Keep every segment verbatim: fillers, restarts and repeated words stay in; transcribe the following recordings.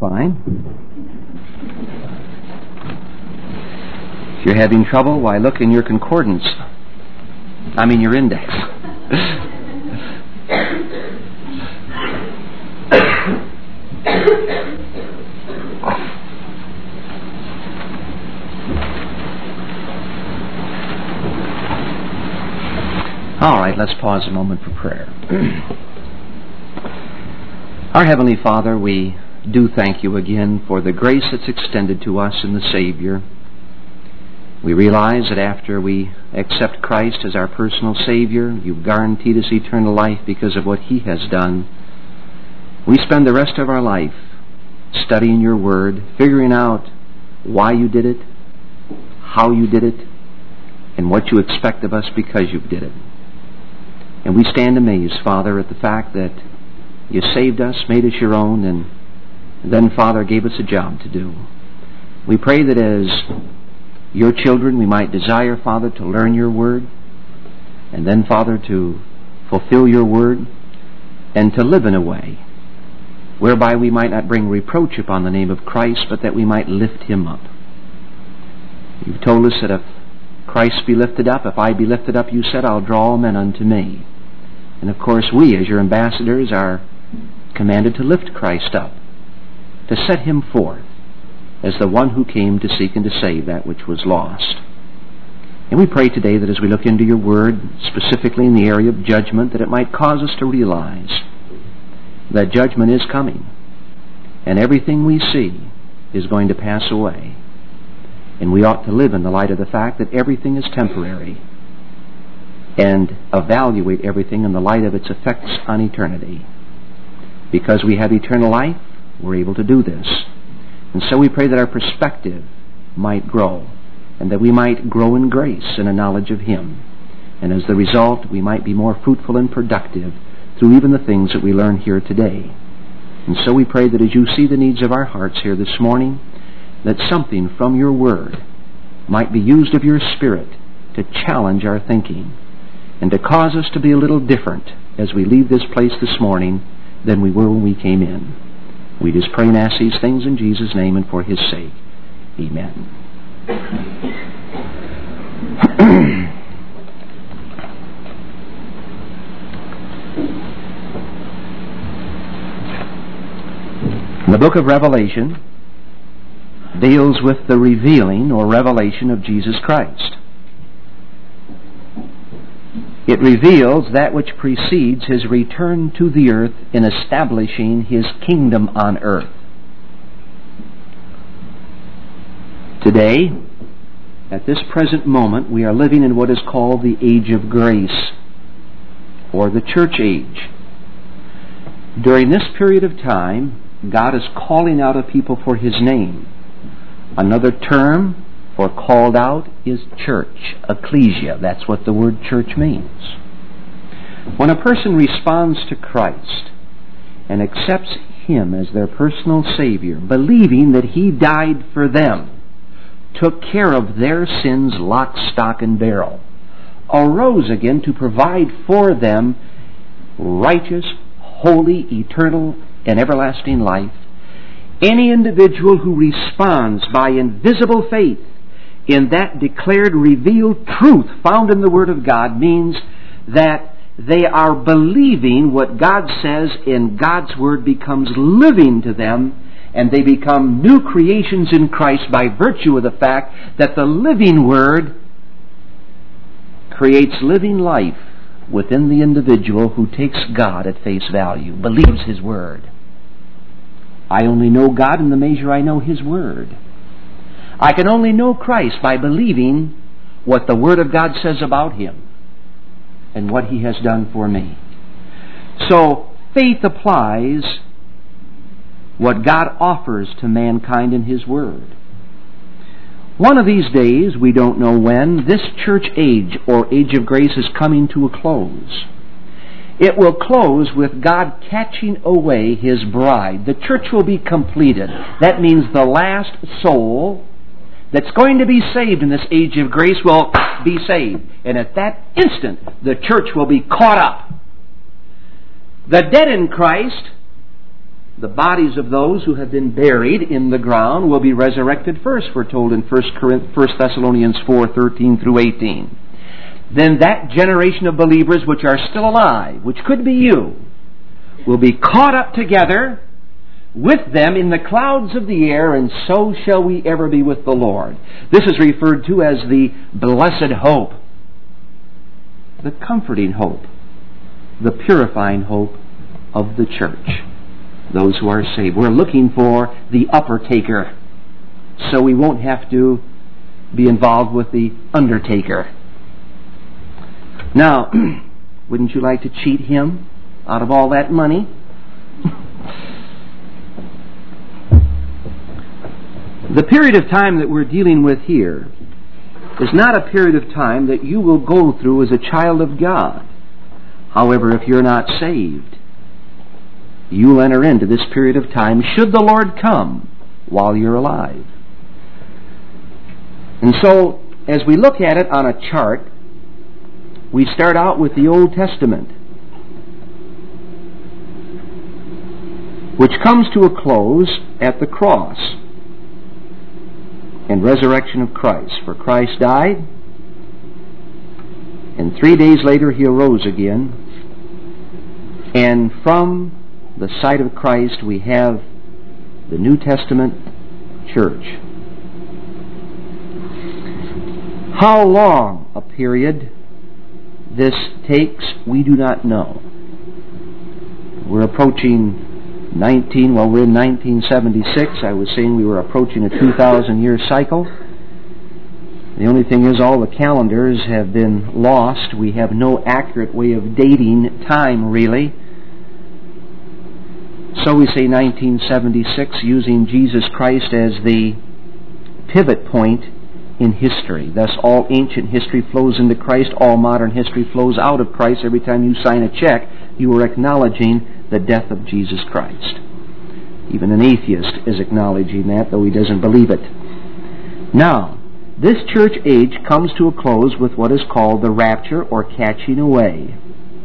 fine. If you're having trouble, why look in your concordance. I mean your index. All right, let's pause a moment for prayer. Our Heavenly Father, we do thank you again for the grace that's extended to us in the Savior. We realize that after we accept Christ as our personal Savior, you've guaranteed us eternal life because of what He has done. We spend the rest of our life studying your Word, figuring out why you did it, how you did it, and what you expect of us because you did it. And we stand amazed, Father, at the fact that you saved us, made us your own, and then, Father, gave us a job to do. We pray that as your children, we might desire, Father, to learn your word, and then, Father, to fulfill your word, and to live in a way whereby we might not bring reproach upon the name of Christ, but that we might lift Him up. You've told us that if Christ be lifted up, if I be lifted up, you said, I'll draw all men unto me. And of course, we, as your ambassadors, are commanded to lift Christ up, to set Him forth as the one who came to seek and to save that which was lost. And we pray today that as we look into your word, specifically in the area of judgment, that it might cause us to realize that judgment is coming, and everything we see is going to pass away. And we ought to live in the light of the fact that everything is temporary, and evaluate everything in the light of its effects on eternity. Because we have eternal life, we're able to do this. And so we pray that our perspective might grow, and that we might grow in grace and a knowledge of Him. And as the result, we might be more fruitful and productive through even the things that we learn here today. And so we pray that as you see the needs of our hearts here this morning, that something from your word might be used of your Spirit to challenge our thinking, and to cause us to be a little different as we leave this place this morning than we were when we came in. We just pray and ask these things in Jesus' name and for His sake. Amen. The book of Revelation deals with the revealing or revelation of Jesus Christ. It reveals that which precedes His return to the earth in establishing His kingdom on earth. Today, at this present moment, we are living in what is called the age of grace, or the church age. During this period of time, God is calling out a people for His name. Another term for called out is church, ecclesia. That's what the word church means. When a person responds to Christ and accepts Him as their personal Savior, believing that He died for them, took care of their sins lock, stock, and barrel, arose again to provide for them righteous, holy, eternal, and everlasting life, any individual who responds by invisible faith in that declared, revealed truth found in the Word of God means that they are believing what God says in God's Word becomes living to them, and they become new creations in Christ by virtue of the fact that the living Word creates living life within the individual who takes God at face value, believes His Word. I only know God in the measure I know His Word. I can only know Christ by believing what the Word of God says about Him and what He has done for me. So, faith applies what God offers to mankind in His Word. One of these days, we don't know when, this church age or age of grace is coming to a close. It will close with God catching away His bride. The church will be completed. That means the last soul that's going to be saved in this age of grace will be saved. And at that instant, the church will be caught up. The dead in Christ the bodies of those who have been buried in the ground will be resurrected first, we're told in First Thessalonians four, thirteen through eighteen. Then that generation of believers which are still alive, which could be you, will be caught up together with them in the clouds of the air, and so shall we ever be with the Lord. This is referred to as the blessed hope, the comforting hope, the purifying hope of the church, those who are saved. We're looking for the upper taker, so we won't have to be involved with the undertaker. Now, wouldn't you like to cheat him out of all that money? The period of time that we're dealing with here is not a period of time that you will go through as a child of God. However, if you're not saved, you'll enter into this period of time should the Lord come while you're alive. And so, as we look at it on a chart, we start out with the Old Testament, which comes to a close at the cross and resurrection of Christ. For Christ died, and three days later he arose again, and from the sight of Christ we have the New Testament church. How long a period this takes, we do not know. We're approaching nineteen, well, we're in nineteen seventy-six. I was saying we were approaching a two thousand year cycle. The only thing is all the calendars have been lost. We have no accurate way of dating time, really. So we say nineteen seventy-six, using Jesus Christ as the pivot point in history. Thus, all ancient history flows into Christ. All modern history flows out of Christ. Every time you sign a check, you are acknowledging the death of Jesus Christ. Even an atheist is acknowledging that, though he doesn't believe it. Now, this church age comes to a close with what is called the rapture, or catching away,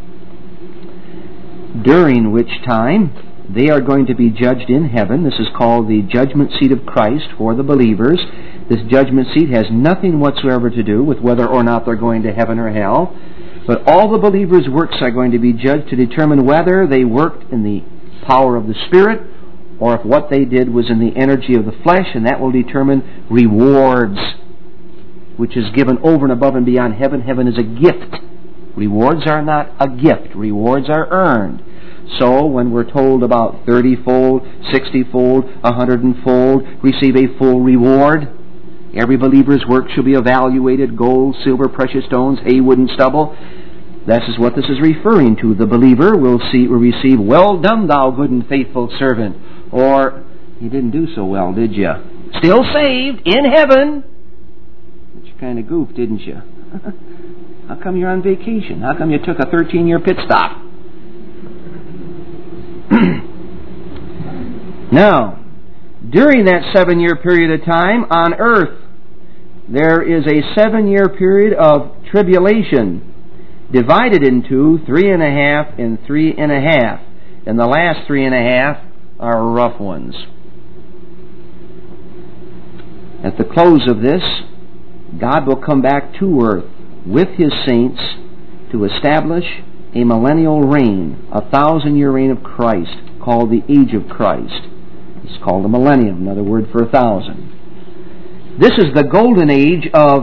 during which time they are going to be judged in heaven. This is called the judgment seat of Christ for the believers. This judgment seat has nothing whatsoever to do with whether or not they're going to heaven or hell. But all the believers' works are going to be judged to determine whether they worked in the power of the Spirit or if what they did was in the energy of the flesh, and that will determine rewards, which is given over and above and beyond heaven. Heaven is a gift. Rewards are not a gift. Rewards are earned. So when we're told about thirty-fold, sixty-fold, a hundred-fold, receive a full reward, every believer's work shall be evaluated, gold, silver, precious stones, hay, wood, and stubble. This is what this is referring to. The believer will see, will receive, "Well done, thou good and faithful servant," or, "You didn't do so well, did you? Still saved, in heaven, but you kind of goofed, didn't you? How come you're on vacation? How come you took a thirteen-year pit stop?" Now, during that seven-year period of time on earth, there is a seven-year period of tribulation divided into three and a half and three and a half. And the last three and a half are rough ones. At the close of this, God will come back to earth with His saints to establish a millennial reign, a thousand-year reign of Christ, called the Age of Christ. It's called a millennium, another word for a thousand. This is the golden age of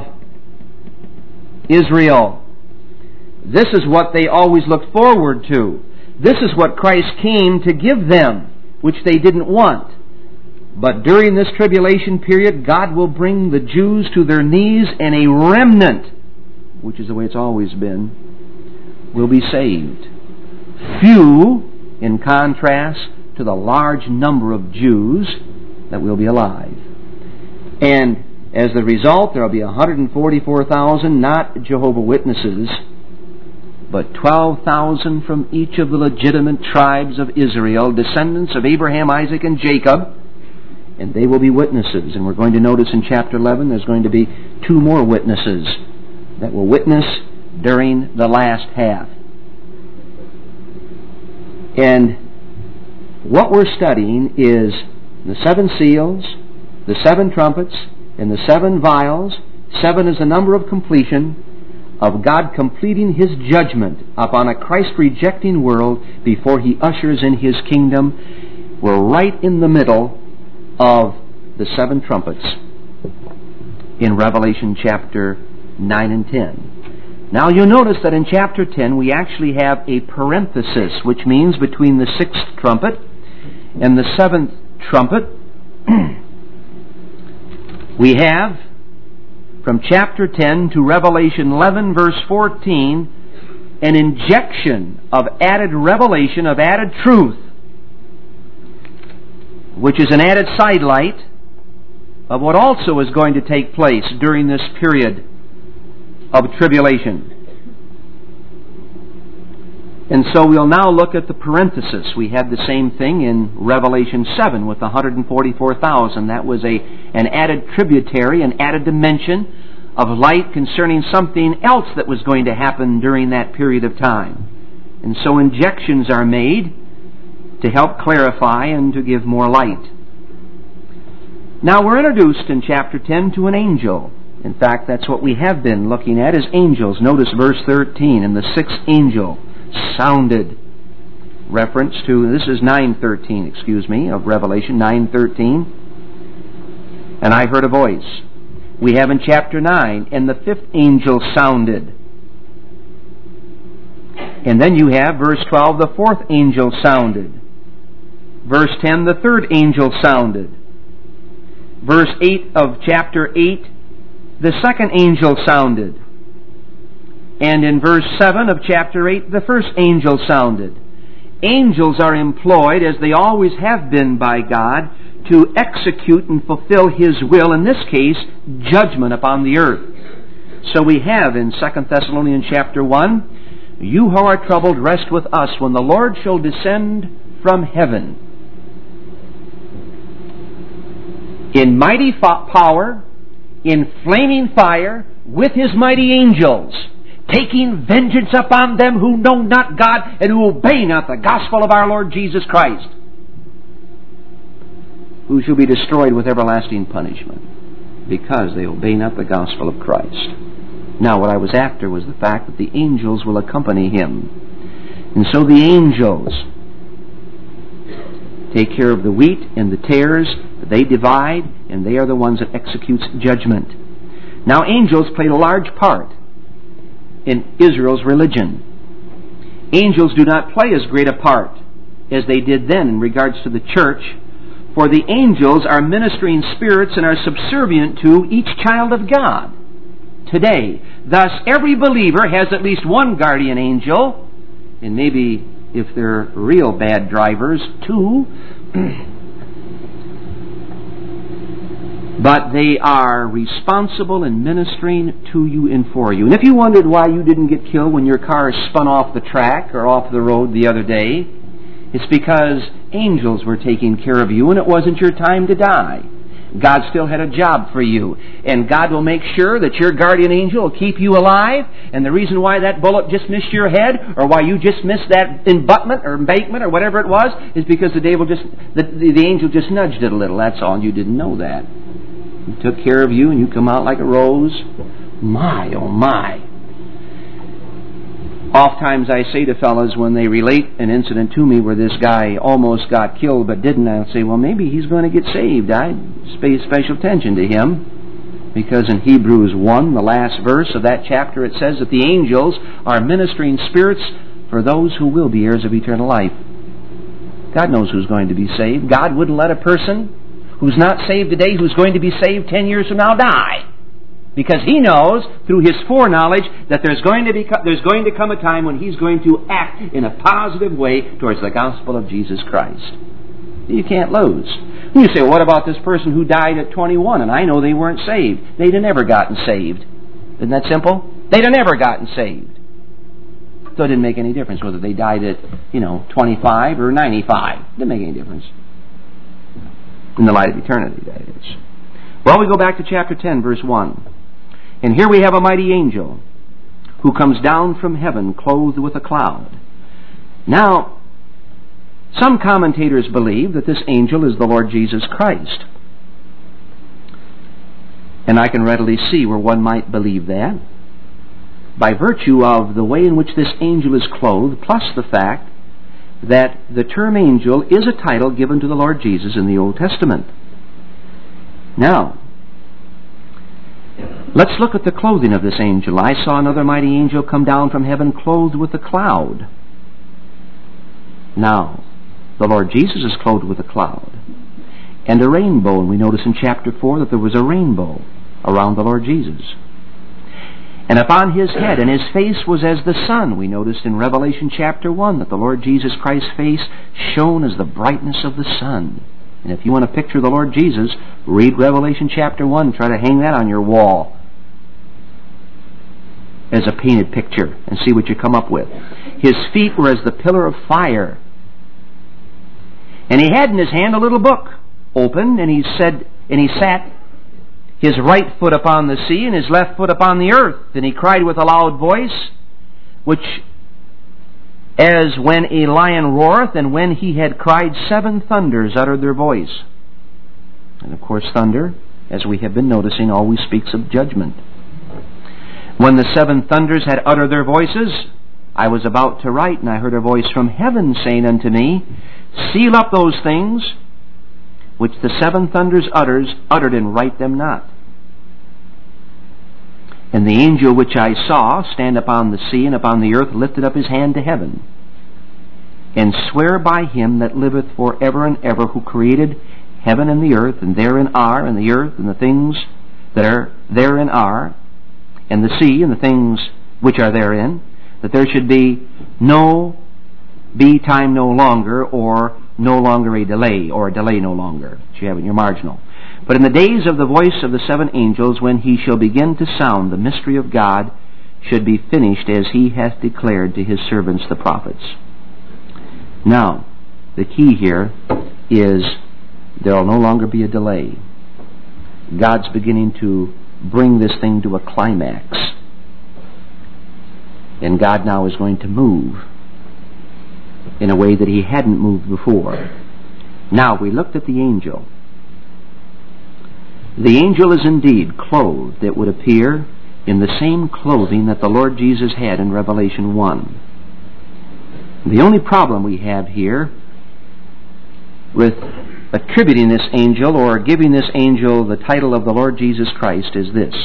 Israel. This is what they always looked forward to. This is what Christ came to give them, which they didn't want. But during this tribulation period, God will bring the Jews to their knees, and a remnant, which is the way it's always been, will be saved. Few, in contrast to the large number of Jews that will be alive. And as the result, there will be one hundred forty-four thousand, not Jehovah's Witnesses, but twelve thousand from each of the legitimate tribes of Israel, descendants of Abraham, Isaac, and Jacob, and they will be witnesses. And we're going to notice in chapter eleven there's going to be two more witnesses that will witness during the last half. And what we're studying is the seven seals, the seven trumpets, and the seven vials. Seven is the number of completion of God completing His judgment upon a Christ-rejecting world before He ushers in His kingdom. We're right in the middle of the seven trumpets in Revelation chapter nine and ten. Now you'll notice that in chapter ten we actually have a parenthesis, which means between the sixth trumpet and the seventh trumpet we have from chapter ten to Revelation eleven verse fourteen an injection of added revelation, of added truth, which is an added sidelight of what also is going to take place during this period of tribulation. And so we'll now look at the parenthesis. We had the same thing in Revelation seven with the one hundred forty-four thousand. That was a an added tributary, an added dimension of light concerning something else that was going to happen during that period of time. And so injections are made to help clarify and to give more light. Now we're introduced in chapter ten to an angel. In fact, that's what we have been looking at, is angels. Notice verse thirteen, and the sixth angel sounded. Reference to, this is nine thirteen, excuse me, of Revelation, nine thirteen. And I heard a voice. We have in chapter nine, and the fifth angel sounded. And then you have, verse twelve, the fourth angel sounded. Verse ten, the third angel sounded. Verse eight of chapter eight, the second angel sounded. And in verse seven of chapter eight, the first angel sounded. Angels are employed, as they always have been by God, to execute and fulfill His will, in this case, judgment upon the earth. So we have in Second Thessalonians chapter one, you who are troubled, rest with us when the Lord shall descend from heaven in mighty power, in flaming fire, with His mighty angels, taking vengeance upon them who know not God and who obey not the gospel of our Lord Jesus Christ, who shall be destroyed with everlasting punishment, because they obey not the gospel of Christ. Now, what I was after was the fact that the angels will accompany Him. And so the angels take care of the wheat and the tares. They divide, and they are the ones that executes judgment. Now, angels played a large part in Israel's religion. Angels do not play as great a part as they did then in regards to the church, for the angels are ministering spirits and are subservient to each child of God today. Thus, every believer has at least one guardian angel, and maybe, if they're real bad drivers, two. But they are responsible in ministering to you and for you. And if you wondered why you didn't get killed when your car spun off the track or off the road the other day, it's because angels were taking care of you and it wasn't your time to die. God still had a job for you. And God will make sure that your guardian angel will keep you alive. And the reason why that bullet just missed your head, or why you just missed that embutment or embankment or whatever it was, is because the devil just the, the, the angel just nudged it a little. That's all. You didn't know that. He took care of you and you come out like a rose. My, oh my. Oftentimes I say to fellas when they relate an incident to me where this guy almost got killed but didn't, I'll say, well, maybe he's going to get saved. I pay special attention to him because in Hebrews one, the last verse of that chapter, it says that the angels are ministering spirits for those who will be heirs of eternal life. God knows who's going to be saved. God wouldn't let a person who's not saved today, who's going to be saved ten years from now, die. Because He knows, through His foreknowledge, that there's going to be there's going to come a time when He's going to act in a positive way towards the gospel of Jesus Christ. You can't lose. And you say, well, what about this person who died at twenty-one, and I know they weren't saved? They'd have never gotten saved. Isn't that simple? They'd have never gotten saved. So it didn't make any difference whether they died at, you know, twenty-five or ninety-five. It didn't make any difference. In the light of eternity, that is. Well, we go back to chapter ten, verse one. And here we have a mighty angel who comes down from heaven clothed with a cloud. Now, Some commentators believe that this angel is the Lord Jesus Christ. And I can readily see where one might believe that, by virtue of the way in which this angel is clothed, plus the fact that the term angel is a title given to the Lord Jesus in the Old Testament. Now, let's look at the clothing of this angel. I saw another mighty angel come down from heaven clothed with a cloud. Now, the Lord Jesus is clothed with a cloud and a rainbow, and we notice in chapter four that there was a rainbow around the Lord Jesus. And upon his head, and his face was as the sun. We noticed in Revelation chapter one that the Lord Jesus Christ's face shone as the brightness of the sun. And if you want to picture the Lord Jesus, read Revelation chapter one. Try to hang that on your wall as a painted picture and see what you come up with. His feet were as the pillar of fire. And he had in his hand a little book open, and he said, and he sat his right foot upon the sea and his left foot upon the earth. And he cried with a loud voice, which as when a lion roareth, and when he had cried, seven thunders uttered their voice. And of course thunder, as we have been noticing, always speaks of judgment. When the seven thunders had uttered their voices, I was about to write, and I heard a voice from heaven saying unto me, seal up those things which the seven thunders utters, uttered, and write them not. And the angel which I saw stand upon the sea and upon the earth lifted up his hand to heaven, and sware by him that liveth for ever and ever, who created heaven and the earth, and therein are, and the earth and the things that are therein are, and the sea and the things which are therein, that there should be no be time no longer, or no longer a delay, or a delay no longer, that you have in your marginal. But in the days of the voice of the seven angels, when he shall begin to sound, the mystery of God should be finished, as he hath declared to his servants the prophets. Now, the key here is there will no longer be a delay. God's beginning to bring this thing to a climax. And God now is going to move in a way that he hadn't moved before. Now, we looked at the angel. The angel is indeed clothed, it would appear, in the same clothing that the Lord Jesus had in Revelation one. The only problem we have here with attributing this angel, or giving this angel the title of the Lord Jesus Christ, is this.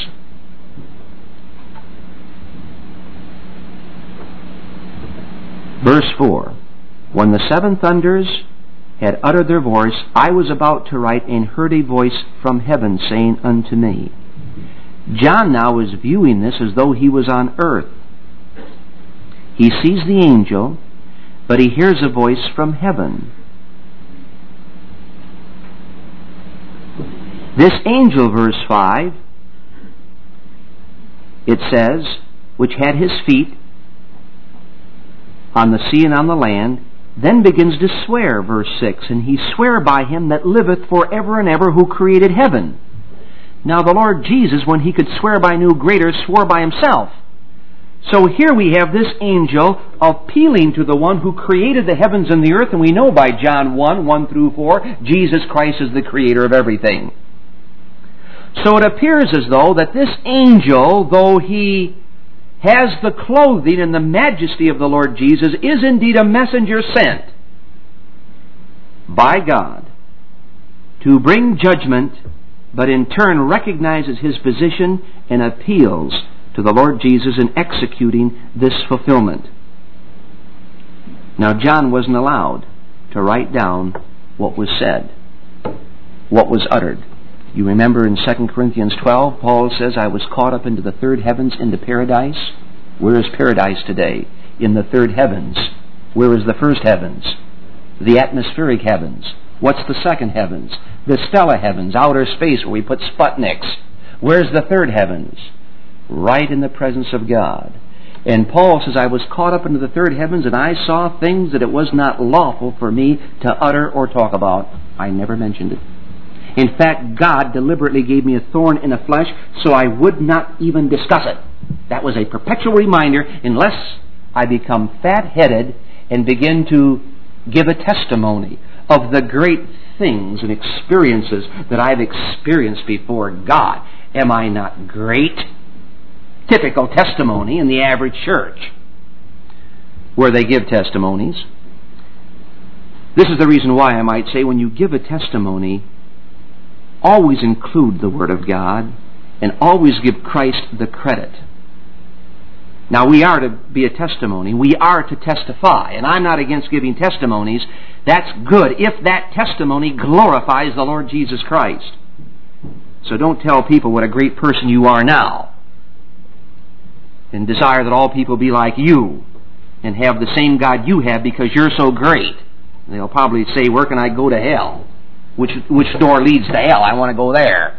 Verse four. When the seven thunders had uttered their voice, I was about to write, and heard a voice from heaven saying unto me. John now is viewing this as though he was on earth. He sees the angel, but he hears a voice from heaven. This angel, verse five, it says, which had his feet on the sea and on the land, then begins to swear, verse six, and he sware by him that liveth for ever and ever, who created heaven. Now the Lord Jesus, when he could swear by no greater, swore by himself. So here we have this angel appealing to the one who created the heavens and the earth, and we know by John one, one through four, Jesus Christ is the creator of everything. So it appears as though that this angel, though he has the clothing and the majesty of the Lord Jesus, is indeed a messenger sent by God to bring judgment, but in turn recognizes his position and appeals to the Lord Jesus in executing this fulfillment. Now, John wasn't allowed to write down what was said, what was uttered. You remember in Second Corinthians twelve, Paul says, I was caught up into the third heavens, into paradise. Where is paradise today? In the third heavens. Where is the first heavens? The atmospheric heavens. What's the second heavens? The stellar heavens, outer space where we put Sputniks. Where's the third heavens? Right in the presence of God. And Paul says, I was caught up into the third heavens, and I saw things that it was not lawful for me to utter or talk about. I never mentioned it. In fact, God deliberately gave me a thorn in the flesh so I would not even discuss it. That was a perpetual reminder, unless I become fat-headed and begin to give a testimony of the great things and experiences that I've experienced before God. Am I not great? Typical testimony in the average church where they give testimonies. This is the reason why I might say when you give a testimony, always include the Word of God and always give Christ the credit. Now, we are to be a testimony. We are to testify. And I'm not against giving testimonies. That's good if that testimony glorifies the Lord Jesus Christ. So don't tell people what a great person you are now and desire that all people be like you and have the same God you have because you're so great. And they'll probably say, where can I go to hell? Which, which door leads to hell? I want to go there.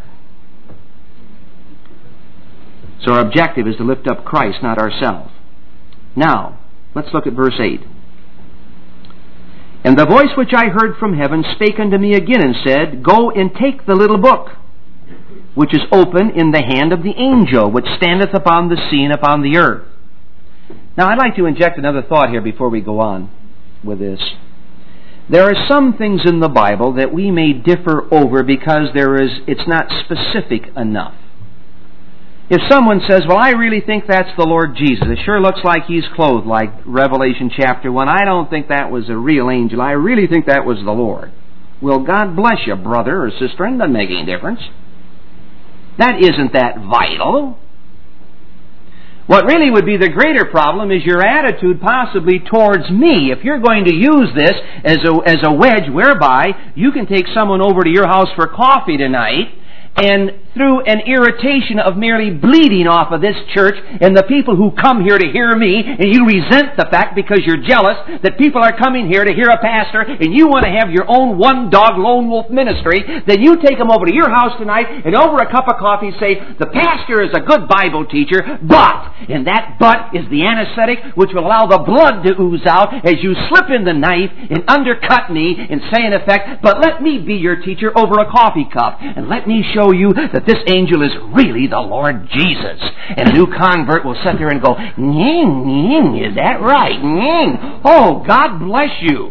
So our objective is to lift up Christ, not ourselves. Now, let's look at verse eight. And the voice which I heard from heaven spake unto me again and said, Go and take the little book, which is open in the hand of the angel, which standeth upon the sea and upon the earth. Now, I'd like to inject another thought here before we go on with this. There are some things in the Bible that we may differ over because there is it's not specific enough. If someone says, well, I really think that's the Lord Jesus. It sure looks like He's clothed like Revelation chapter one. I don't think that was a real angel. I really think that was the Lord. Well, God bless you, brother or sister. It doesn't make any difference. That isn't that vital. What really would be the greater problem is your attitude possibly towards me. If you're going to use this as a, as a wedge whereby you can take someone over to your house for coffee tonight, and through an irritation of merely bleeding off of this church and the people who come here to hear me, and you resent the fact because you're jealous that people are coming here to hear a pastor and you want to have your own one-dog lone wolf ministry, then you take them over to your house tonight and over a cup of coffee say, the pastor is a good Bible teacher, but, and that but is the anesthetic which will allow the blood to ooze out as you slip in the knife and undercut me and say in effect, but let me be your teacher over a coffee cup and let me show you that this angel is really the Lord Jesus. And a new convert will sit there and go, nying, nying, is that right? Nying. Oh, God bless you.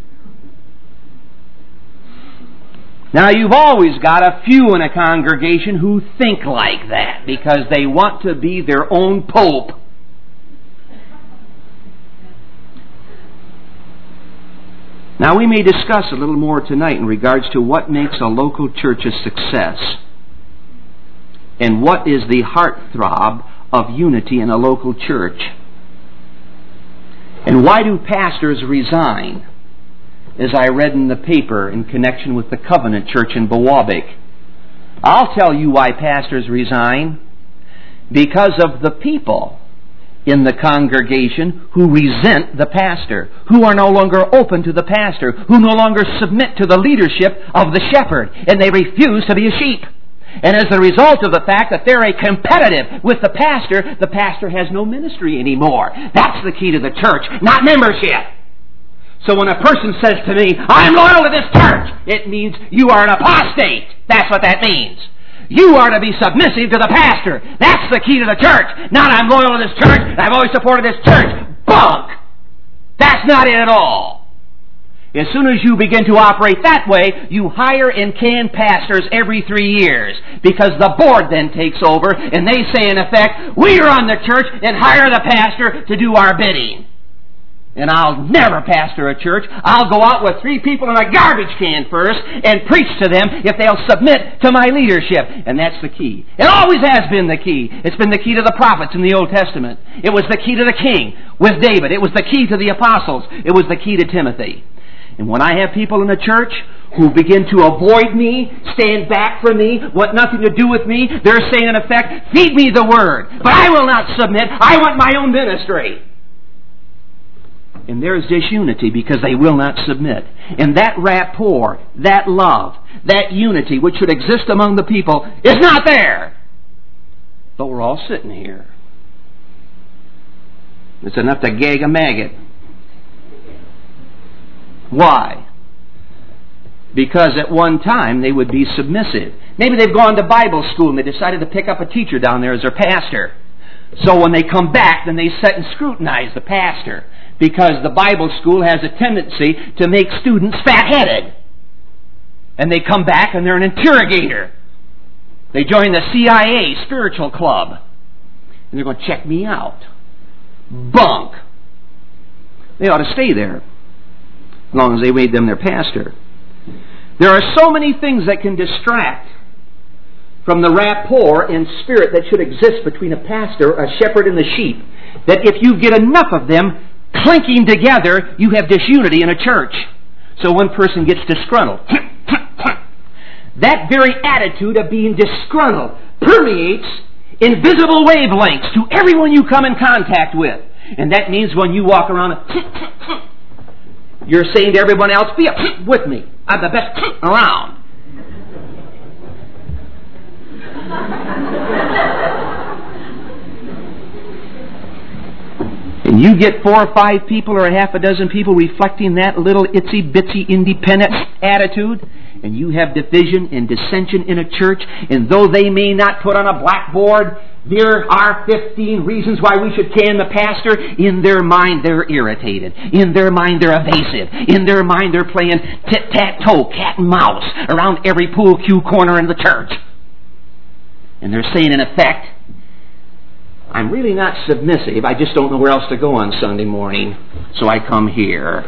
Now, you've always got a few in a congregation who think like that because they want to be their own pope. Now, we may discuss a little more tonight in regards to what makes a local church a success and what is the heartthrob of unity in a local church. And why do pastors resign? As I read in the paper in connection with the Covenant Church in Bawabik. I'll tell you why pastors resign. Because of the people in the congregation who resent the pastor, who are no longer open to the pastor, who no longer submit to the leadership of the shepherd, and they refuse to be a sheep. And as a result of the fact that they're a competitive with the pastor, the pastor has no ministry anymore. That's the key to the church, not membership. So when a person says to me, I'm loyal to this church, it means you are an apostate. That's what that means. You are to be submissive to the pastor. That's the key to the church. Not I'm loyal to this church, I've always supported this church. Bunk! That's not it at all. As soon as you begin to operate that way, you hire and can pastors every three years because the board then takes over and they say in effect, we run the church and hire the pastor to do our bidding. And I'll never pastor a church. I'll go out with three people in a garbage can first and preach to them if they'll submit to my leadership. And that's the key. It always has been the key. It's been the key to the prophets in the Old Testament. It was the key to the king with David. It was the key to the apostles. It was the key to Timothy. And when I have people in the church who begin to avoid me, stand back from me, want nothing to do with me, they're saying in effect, feed me the word, but I will not submit. I want my own ministry. And there is disunity because they will not submit. And that rapport, that love, that unity which should exist among the people is not there. But we're all sitting here. It's enough to gag a maggot. Why? Because at one time they would be submissive. Maybe they've gone to Bible school and they decided to pick up a teacher down there as their pastor. So when they come back, then they sit and scrutinize the pastor. because the Bible school has a tendency to make students fat-headed. And they come back and they're an interrogator. They join the C I A spiritual club. And they're going to check me out. Bunk. They ought to stay there, as long as they made them their pastor. There are so many things that can distract from the rapport and spirit that should exist between a pastor, a shepherd, and the sheep, that if you get enough of them clinking together, you have disunity in a church. So one person gets disgruntled. That very attitude of being disgruntled permeates invisible wavelengths to everyone you come in contact with. And that means when you walk around, you're saying to everyone else, be a with me. I'm the best around. And you get four or five people or a half a dozen people reflecting that little itsy-bitsy independent attitude, and you have division and dissension in a church, and though they may not put on a blackboard, there are fifteen reasons why we should can the pastor, in their mind they're irritated. In their mind they're evasive. In their mind they're playing tit-tat-toe, cat and mouse, around every pool cue corner in the church. And they're saying in effect, I'm really not submissive, I just don't know where else to go on Sunday morning, so I come here.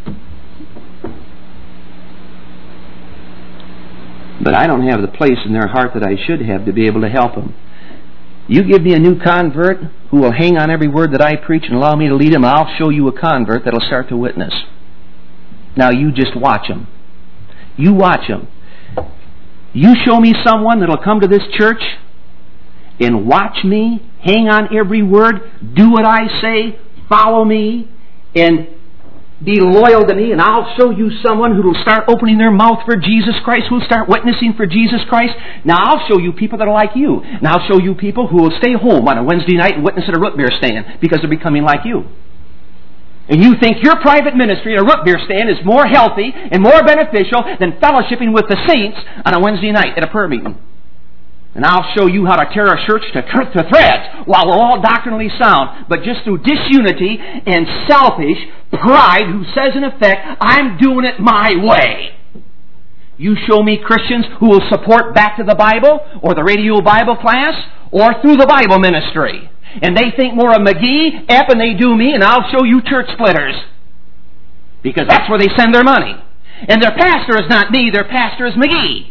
But I don't have the place in their heart that I should have to be able to help them. You give me a new convert who will hang on every word that I preach and allow me to lead him, I'll show you a convert that will start to witness. Now you just watch him. You watch him. You show me someone that will come to this church and watch me, hang on every word, do what I say, follow me, and be loyal to me, and I'll show you someone who will start opening their mouth for Jesus Christ, who will start witnessing for Jesus Christ. Now I'll show you people that are like you. And I'll show you people who will stay home on a Wednesday night and witness at a root beer stand because they're becoming like you. And you think your private ministry at a root beer stand is more healthy and more beneficial than fellowshipping with the saints on a Wednesday night at a prayer meeting. And I'll show you how to tear a church to, to threads while we're all doctrinally sound, but just through disunity and selfish pride who says in effect, I'm doing it my way. You show me Christians who will support Back to the Bible or the radio Bible class or through the Bible ministry. And they think more of McGee, Epp, and they do me, and I'll show you church splitters. Because that's where they send their money. And their pastor is not me, their pastor is McGee.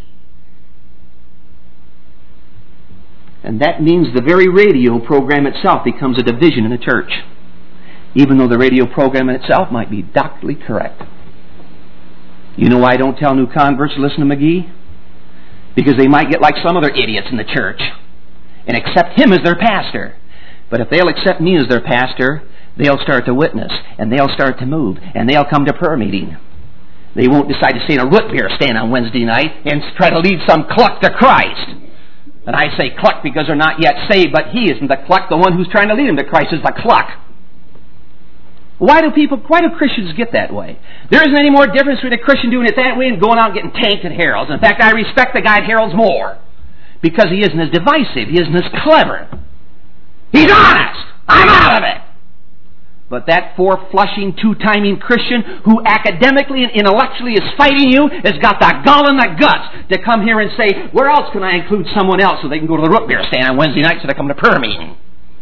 And that means the very radio program itself becomes a division in a church, even though the radio program in itself might be doctrinally correct. You know why I don't tell new converts to listen to McGee? Because they might get like some other idiots in the church and accept him as their pastor. But if they'll accept me as their pastor, they'll start to witness, and they'll start to move, and they'll come to prayer meeting. They won't decide to stay in a root beer stand on Wednesday night and try to lead some cluck to Christ. And I say cluck because they're not yet saved, but he isn't the cluck. The one who's trying to lead them to Christ is the cluck. Why do people, why do Christians get that way? There isn't any more difference between a Christian doing it that way and going out and getting tanked at Harold's. In fact, I respect the guy at Harold's more because he isn't as divisive. He isn't as clever. He's honest. I'm out of it. But that four-flushing, two-timing Christian who academically and intellectually is fighting you has got the gall and the guts to come here and say, where else can I include someone else so they can go to the root beer stand on Wednesday night so they come to prayer meeting?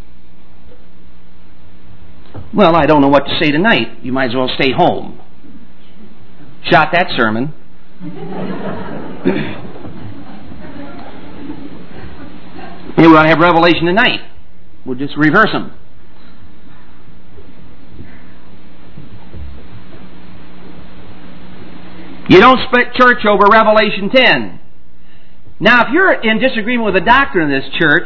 Well, I don't know what to say tonight. You might as well stay home. Shot that sermon. Hey, we're going to have Revelation tonight. We'll just reverse them. You don't split church over Revelation ten. Now, if you're in disagreement with the doctrine of this church,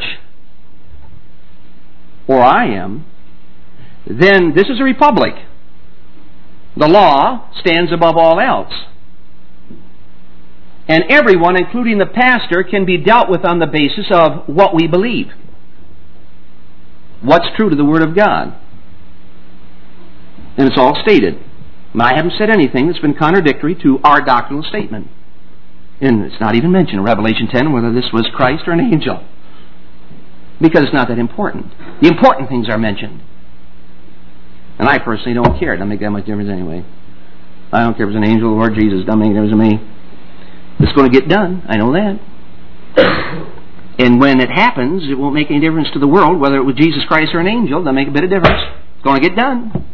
or I am, then this is a republic. The law stands above all else. And everyone, including the pastor, can be dealt with on the basis of what we believe. What's true to the Word of God. And it's all stated. I haven't said anything that's been contradictory to our doctrinal statement. And it's not even mentioned in Revelation ten whether this was Christ or an angel. Because it's not that important. The important things are mentioned. And I personally don't care. It doesn't make that much difference anyway. I don't care if it's an angel or Lord Jesus. It doesn't make a difference to me. It's going to get done. I know that. And when it happens, it won't make any difference to the world, whether it was Jesus Christ or an angel. It doesn't make a bit of difference. It's going to get done.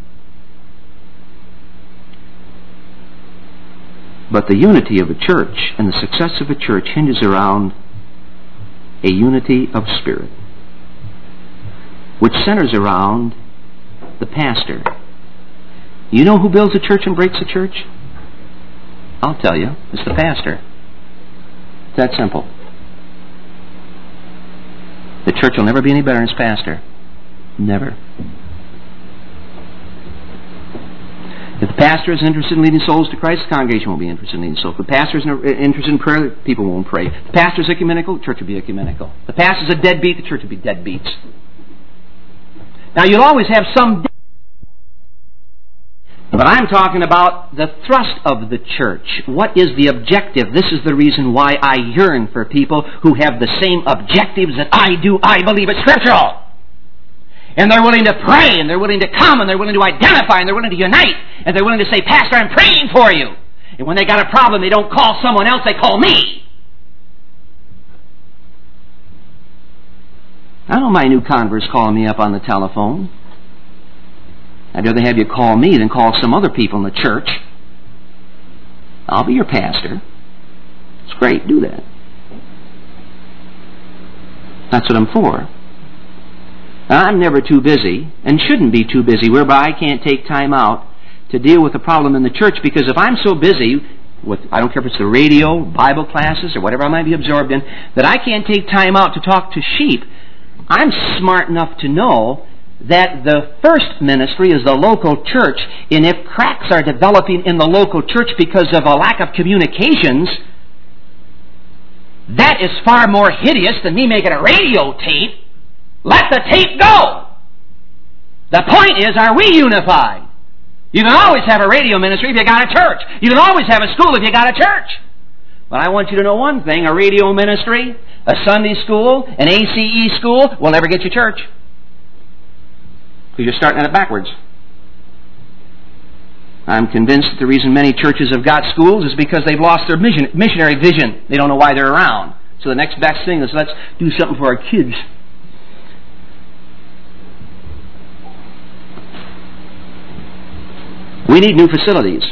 But the unity of a church and the success of a church hinges around a unity of spirit, which centers around the pastor. You know who builds a church and breaks a church? I'll tell you. It's the pastor. It's that simple. The church will never be any better than its pastor. Never. If the pastor is interested in leading souls to Christ, the congregation won't be interested in leading souls. If the pastor is interested in prayer, people won't pray. If the pastor is ecumenical, the church will be ecumenical. If the pastor is a deadbeat, the church will be deadbeats. Now, you'll always have some... But I'm talking about the thrust of the church. What is the objective? This is the reason why I yearn for people who have the same objectives that I do. I believe it's scriptural. And they're willing to pray, and they're willing to come, and they're willing to identify, and they're willing to unite, and they're willing to say, Pastor, I'm praying for you. And when they got a problem, they don't call someone else, they call me. I don't mind new converts calling me up on the telephone. I'd rather have you call me than call some other people in the church. I'll be your pastor. It's great, do that. That's what I'm for. I'm never too busy, and shouldn't be too busy, whereby I can't take time out to deal with a problem in the church, because if I'm so busy with, I don't care if it's the radio, Bible classes, or whatever I might be absorbed in, that I can't take time out to talk to sheep, I'm smart enough to know that the first ministry is the local church, and if cracks are developing in the local church because of a lack of communications, that is far more hideous than me making a radio tape. Let the tape go. The point is, are we unified? You can always have a radio ministry if you got a church. You can always have a school if you got a church. But I want you to know one thing, a radio ministry, a Sunday school, an A C E school will never get you church. Because you're starting at it backwards. I'm convinced that the reason many churches have got schools is because they've lost their mission, missionary vision. They don't know why they're around. So the next best thing is, let's do something for our kids. We need new facilities.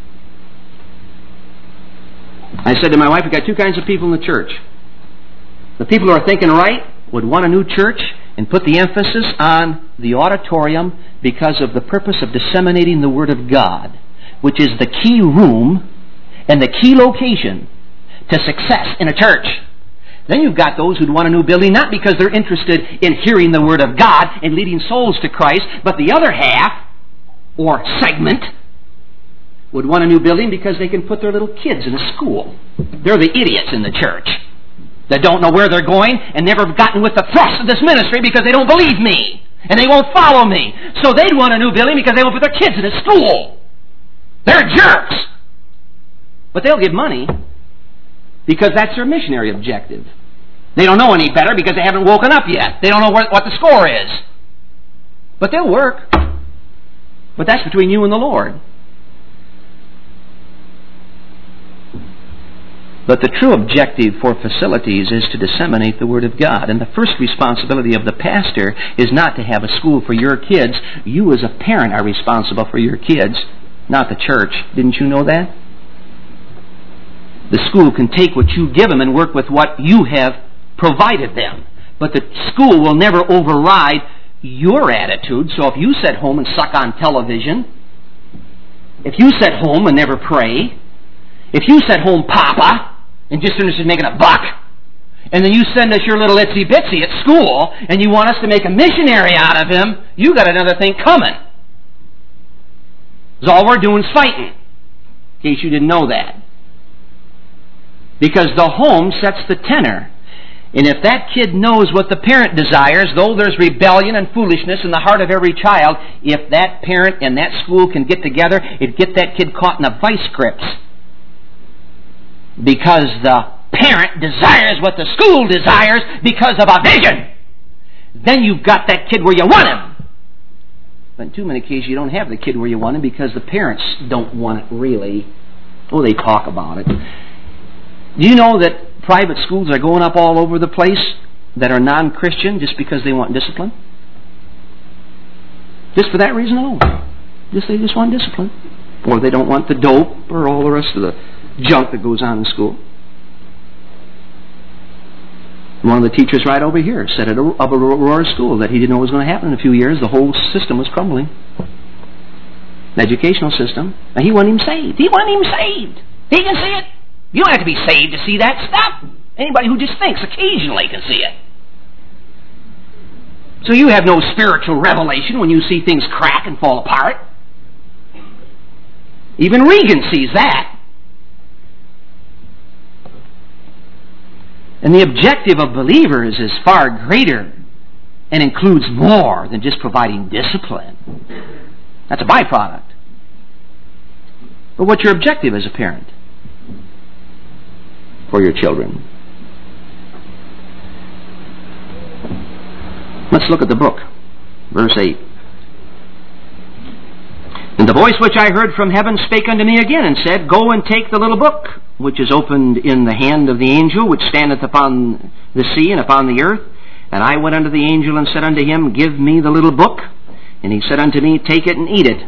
I said to my wife, we've got two kinds of people in the church. The people who are thinking right would want a new church and put the emphasis on the auditorium because of the purpose of disseminating the Word of God, which is the key room and the key location to success in a church. Then you've got those who'd want a new building, not because they're interested in hearing the Word of God and leading souls to Christ, but the other half, or segment, would want a new building because they can put their little kids in a school. They're the idiots in the church that don't know where they're going and never have gotten with the thrust of this ministry because they don't believe me and they won't follow me. So they'd want a new building because they won't put their kids in a school. They're jerks. But they'll give money because that's their missionary objective. They don't know any better because they haven't woken up yet. They don't know what the score is. But they'll work. But that's between you and the Lord. But the true objective for facilities is to disseminate the Word of God. And the first responsibility of the pastor is not to have a school for your kids. You as a parent are responsible for your kids, not the church. Didn't you know that? The school can take what you give them and work with what you have provided them. But the school will never override your attitude. So if you sit home and suck on television, if you sit home and never pray, if you sit home papa and just interested in making a buck, and then you send us your little itsy bitsy at school and you want us to make a missionary out of him, you got another thing coming. Because all we're doing is fighting, in case you didn't know that. Because the home sets the tenor. And if that kid knows what the parent desires, though there's rebellion and foolishness in the heart of every child, if that parent and that school can get together, it'd get that kid caught in a vice grips. Because the parent desires what the school desires because of a vision. Then you've got that kid where you want him. But in too many cases, you don't have the kid where you want him because the parents don't want it really. Oh, they talk about it. Do you know that private schools are going up all over the place that are non-Christian just because they want discipline? Just for that reason alone. Just they just want discipline. Or they don't want the dope or all the rest of the junk that goes on in school. One of the teachers right over here said at a, of a Aurora school that he didn't know what was going to happen in a few years. The whole system was crumbling. The educational system. And he wasn't even saved. He wasn't even saved. He can see it. You don't have to be saved to see that stuff. Anybody who just thinks occasionally can see it. So you have no spiritual revelation when you see things crack and fall apart. Even Regan sees that. And the objective of believers is far greater and includes more than just providing discipline. That's a byproduct. But what's your objective as a parent for your children? Let's look at the book. Verse eight. And the voice which I heard from heaven spake unto me again, and said, Go and take the little book, which is opened in the hand of the angel, which standeth upon the sea and upon the earth. And I went unto the angel, and said unto him, Give me the little book. And he said unto me, Take it and eat it.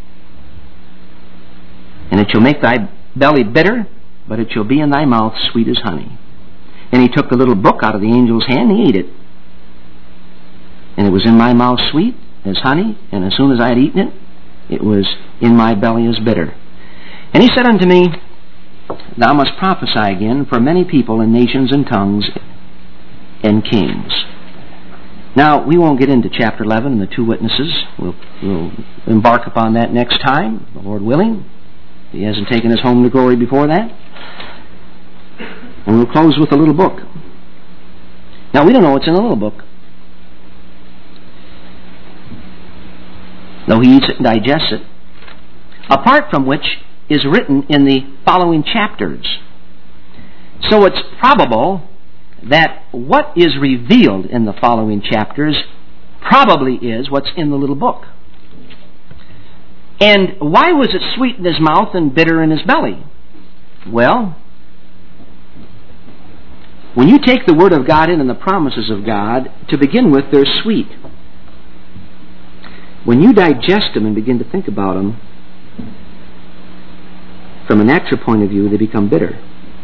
And it shall make thy belly bitter, but it shall be in thy mouth sweet as honey. And he took the little book out of the angel's hand, and he ate it. And it was in my mouth sweet as honey, and as soon as I had eaten it, it was in my belly as bitter. And he said unto me, Thou must prophesy again for many people and nations and tongues and kings. Now, we won't get into chapter eleven and the two witnesses. We'll, we'll embark upon that next time, the Lord willing. He hasn't taken us home to glory before that. And we'll close with a little book. Now, we don't know what's in the little book. Though he eats it and digests it, apart from which is written in the following chapters. So it's probable that what is revealed in the following chapters probably is what's in the little book. And why was it sweet in his mouth and bitter in his belly? Well, when you take the Word of God in and the promises of God, to begin with, they're sweet. When you digest them and begin to think about them, from a natural point of view, they become bitter.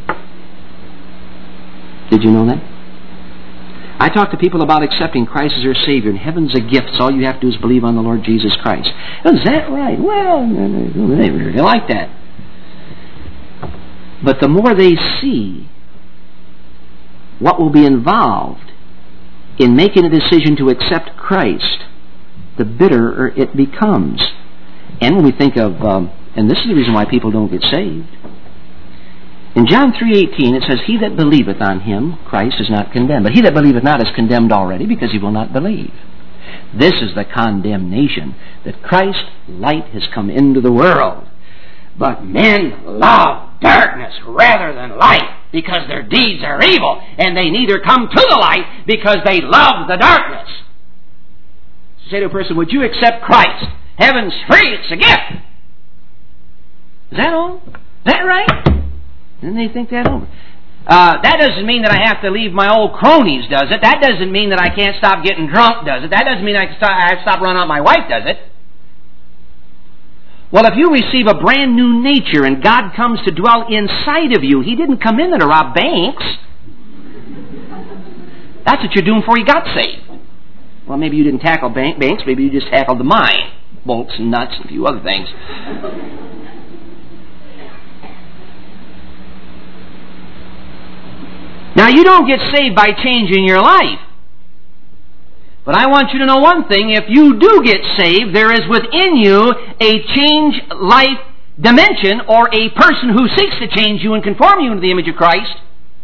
Did you know that? I talk to people about accepting Christ as their Savior, and heaven's a gift, so all you have to do is believe on the Lord Jesus Christ. Is that right? Well, they really like that. But the more they see what will be involved in making a decision to accept Christ, the bitterer it becomes. And when we think of, um, and this is the reason why people don't get saved. In John three eighteen it says, He that believeth on him, Christ, is not condemned. But he that believeth not is condemned already, because he will not believe. This is the condemnation, that Christ's light has come into the world. But men love darkness rather than light, because their deeds are evil, and they neither come to the light because they love the darkness. Say to a person, would you accept Christ? Heaven's free, it's a gift. Is that all? Is that right? And they think that over. Uh, that doesn't mean that I have to leave my old cronies, does it? That doesn't mean that I can't stop getting drunk, does it? That doesn't mean I can stop, I have to stop running out my wife, does it? Well, if you receive a brand new nature and God comes to dwell inside of you, He didn't come in there to rob banks. That's what you're doing before you got saved. Well, maybe you didn't tackle bank, banks, maybe you just tackled the mine. Bolts and nuts and a few other things. Now, you don't get saved by changing your life. But I want you to know one thing. If you do get saved, there is within you a change life dimension, or a person who seeks to change you and conform you into the image of Christ.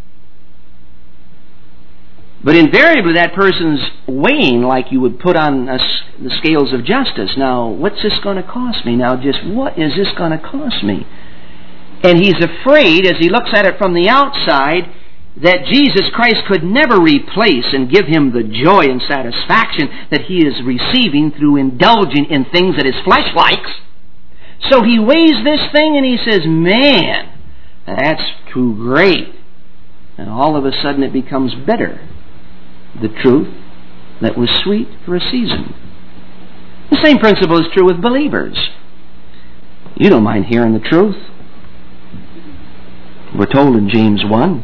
But invariably that person's weighing like you would put on a, the scales of justice. Now, what's this going to cost me? Now, just what is this going to cost me? And he's afraid, as he looks at it from the outside, that Jesus Christ could never replace and give him the joy and satisfaction that he is receiving through indulging in things that his flesh likes. So he weighs this thing and he says, man, that's too great. And all of a sudden it becomes bitter. The truth that was sweet for a season. The same principle is true with believers. You don't mind hearing the truth. We're told in James one,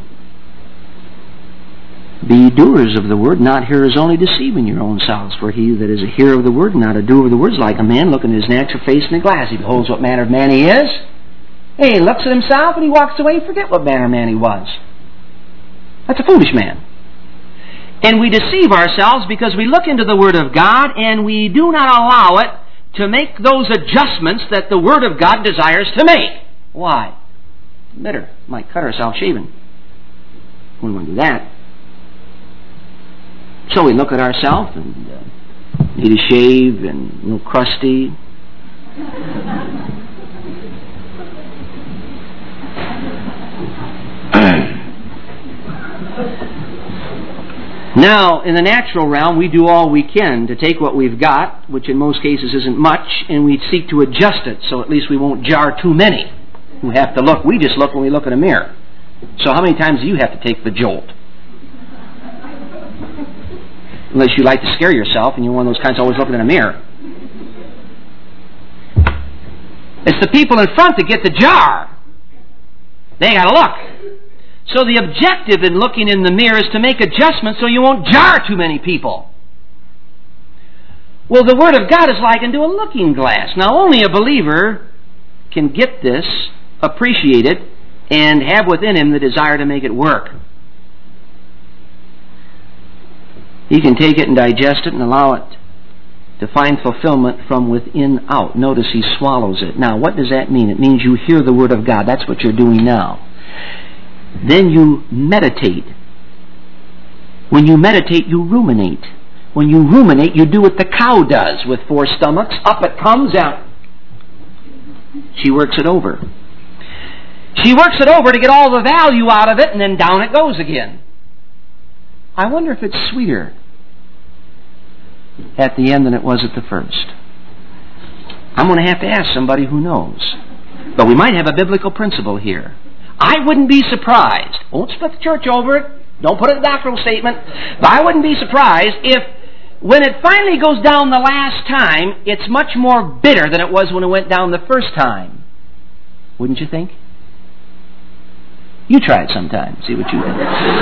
be doers of the word, not hearers only, deceiving your own selves. For he that is a hearer of the word, not a doer of the word, is like a man looking at his natural face in a glass. He beholds what manner of man he is. Hey, he looks at himself and he walks away, forget what manner of man he was. That's a foolish man. And we deceive ourselves because we look into the Word of God and we do not allow it to make those adjustments that the Word of God desires to make. Why? Bitter. Might cut ourselves shaving. We wouldn't do that. So we look at ourselves and uh, need a shave and a little crusty. Now, in the natural realm, we do all we can to take what we've got, which in most cases isn't much, and we seek to adjust it so at least we won't jar too many who have to look. We just look when we look in a mirror. So how many times do you have to take the jolt? Unless you like to scare yourself and you're one of those kinds always looking in a mirror. It's the people in front that get the jar. They got to look. So the objective in looking in the mirror is to make adjustments so you won't jar too many people. Well, the Word of God is likened to a looking glass. Now, only a believer can get this, appreciate it, and have within him the desire to make it work. He can take it and digest it and allow it to find fulfillment from within out. Notice he swallows it. Now, what does that mean? It means you hear the Word of God. That's what you're doing now. Then you meditate. When you meditate, you ruminate. When you ruminate, you do what the cow does with four stomachs. Up it comes out. She works it over. She works it over to get all the value out of it, and then down it goes again. I wonder if it's sweeter at the end than it was at the first. I'm going to have to ask somebody who knows. But we might have a biblical principle here. I wouldn't be surprised. Won't split the church over it. Don't put it in a doctrinal statement. But I wouldn't be surprised if when it finally goes down the last time, it's much more bitter than it was when it went down the first time. Wouldn't you think? You try it sometime. See what you think.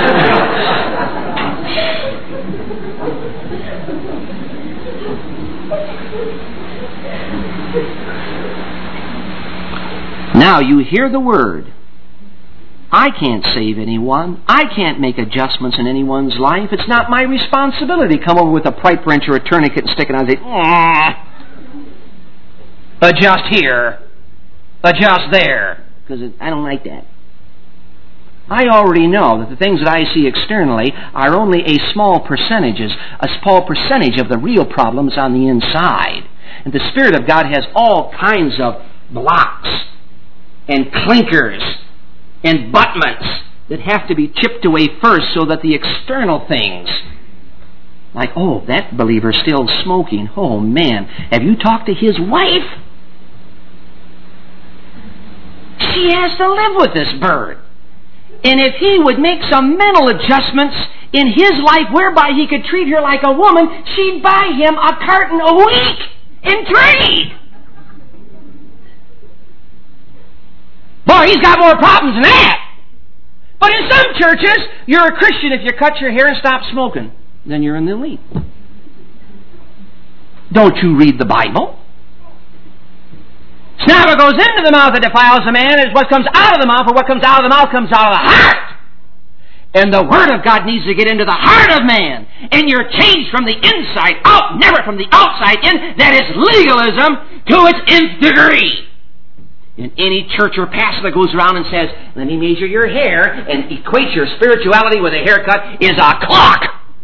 Now you hear the Word. I can't save anyone. I can't make adjustments in anyone's life. It's not my responsibility to come over with a pipe wrench or a tourniquet and stick it on and say, mm, adjust here, adjust there, because I don't like that. I already know that the things that I see externally are only a small percentages, a small percentage of the real problems on the inside. And the Spirit of God has all kinds of blocks and clinkers and buttments that have to be chipped away first so that the external things, like, oh, that believer's still smoking. Oh, man, have you talked to his wife? She has to live with this bird. And if he would make some mental adjustments in his life whereby he could treat her like a woman, she'd buy him a carton a week in trade. Boy, he's got more problems than that. But in some churches, you're a Christian if you cut your hair and stop smoking. Then you're in the elite. Don't you read the Bible? It's not what goes into the mouth that defiles a man, it's what comes out of the mouth, for what comes out of the mouth comes out of the heart. And the Word of God needs to get into the heart of man. And you're changed from the inside out, never from the outside in. That is legalism to its nth degree. In any church or pastor that goes around and says, let me measure your hair and equates your spirituality with a haircut is a clock.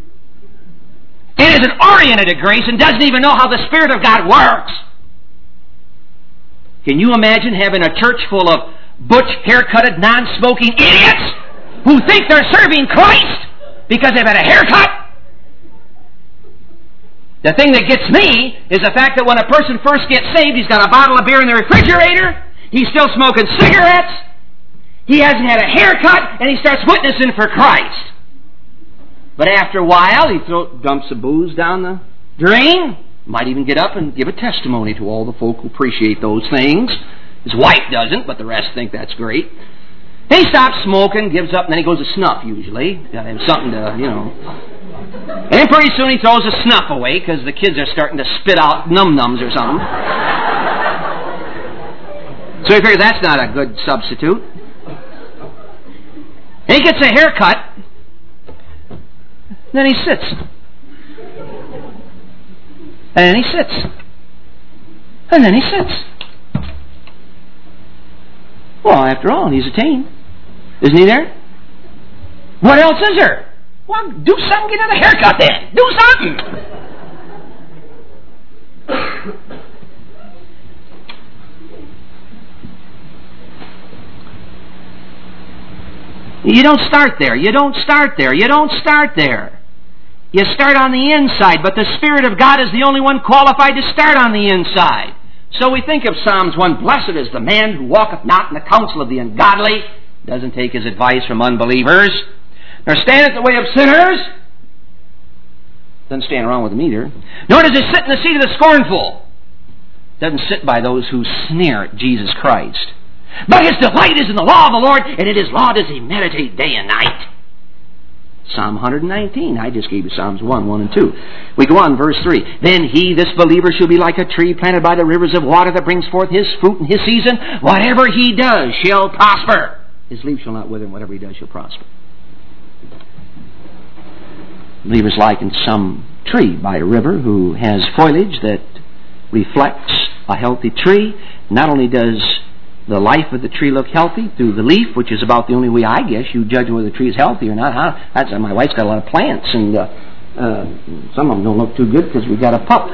It isn't oriented to grace and doesn't even know how the Spirit of God works. Can you imagine having a church full of butch, haircutted, non-smoking idiots who think they're serving Christ because they've had a haircut. The thing that gets me is the fact that when a person first gets saved, he's got a bottle of beer in the refrigerator, he's still smoking cigarettes, he hasn't had a haircut, and he starts witnessing for Christ. But after a while, he throw, dumps the booze down the drain, might even get up and give a testimony to all the folk who appreciate those things. His wife doesn't, but the rest think that's great. He stops smoking, gives up, and then he goes to snuff, usually. Got to have something to, you know. And pretty soon he throws the snuff away because the kids are starting to spit out num-nums or something. So he figures that's not a good substitute. And he gets a haircut. Then he sits. And then he sits. And then he sits. Well, after all, he's attained. Isn't he there? What else is there? Well, do something, get another haircut then. Do something. You don't start there. You don't start there. You don't start there. You start on the inside, but the Spirit of God is the only one qualified to start on the inside. So we think of Psalms one, blessed is the man who walketh not in the counsel of the ungodly, doesn't take his advice from unbelievers, nor standeth in the way of sinners, doesn't stand around with them either, nor does he sit in the seat of the scornful, doesn't sit by those who sneer at Jesus Christ. But his delight is in the law of the Lord, and in his law does he meditate day and night. Psalm one nineteen. I just gave you Psalms one, one, and two. We go on, verse three. Then he, this believer, shall be like a tree planted by the rivers of water that brings forth his fruit in his season. Whatever he does shall prosper. His leaf shall not wither, and whatever he does shall prosper. The believer's likened to some tree by a river who has foliage that reflects a healthy tree. Not only does the life of the tree look healthy through the leaf, which is about the only way, I guess, you judge whether the tree is healthy or not. Huh? That's, uh, my wife's got a lot of plants, and uh, uh, some of them don't look too good because we've got a pup.